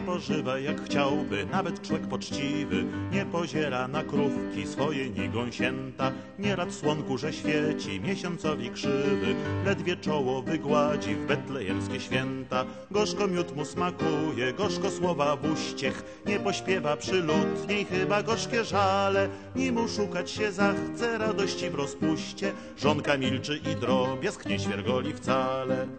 pożywa jak chciałby, nawet człowiek poczciwy. Nie poziera na krówki swoje ni gąsięta, nie rad słonku, że świeci miesiącowi krzywy. Ledwie czoło wygładzi w betlejemskie święta. Gorzko miód mu smakuje, gorzko słowa w uściech. Nie pośpiewa przyludniej, chyba gorzkie żale. Ni mu szukać się zachce radości w rozpuście. Żonka milczy i drobiazg nie świergoli wcale.